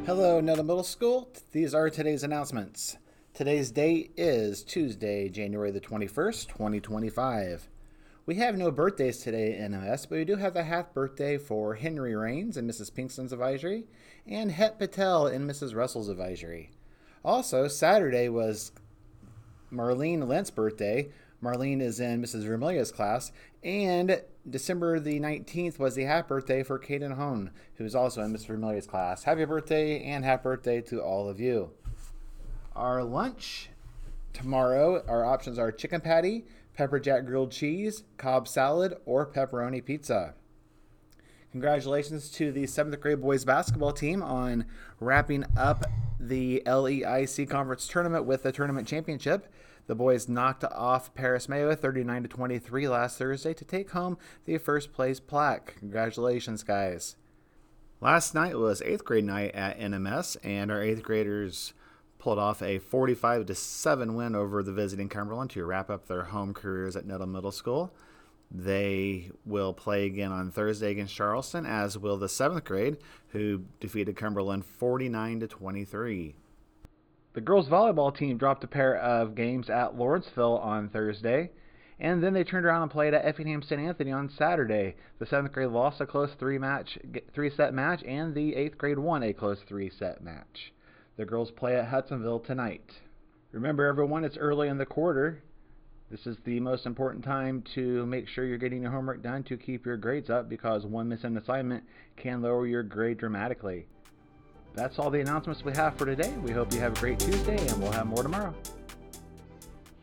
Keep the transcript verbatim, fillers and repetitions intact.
Hello, Nettle Middle School. These are today's announcements. Today's date is Tuesday, January the twenty-first, twenty twenty-five. We have no birthdays today in N M S, but we do have the half birthday for Henry Rains in Missus Pinkston's advisory and Het Patel in Missus Russell's advisory. Also, Saturday was Marlene Lent's birthday. Marlene is in Missus Vermilia's class, and December the nineteenth was the half birthday for Caden Hone, who is also in Missus Vermilia's class. Happy birthday and happy birthday to all of you. Our lunch tomorrow, our options are chicken patty, pepper jack grilled cheese, Cobb salad, or pepperoni pizza. Congratulations to the seventh grade boys basketball team on wrapping up the L E I C conference tournament with the tournament championship. The boys knocked off Paris Mayo thirty-nine to twenty-three last Thursday to take home the first place plaque. Congratulations, guys. Last night was eighth grade night at N M S, and our eighth graders pulled off a forty-five to seven win over the visiting Cumberland to wrap up their home careers at Nettle Middle School. They will play again on Thursday against Charleston, as will the seventh grade, who defeated Cumberland forty-nine to twenty-three. The girls volleyball team dropped a pair of games at Lawrenceville on Thursday, and then they turned around and played at Effingham Saint Anthony on Saturday. The seventh grade lost a close three match, three-set match, and the eighth grade won a close three-set match. The girls play at Hudsonville tonight. Remember, everyone, it's early in the quarter. This is the most important time to make sure you're getting your homework done to keep your grades up, because one missing assignment can lower your grade dramatically. That's all the announcements we have for today. We hope you have a great Tuesday, and we'll have more tomorrow.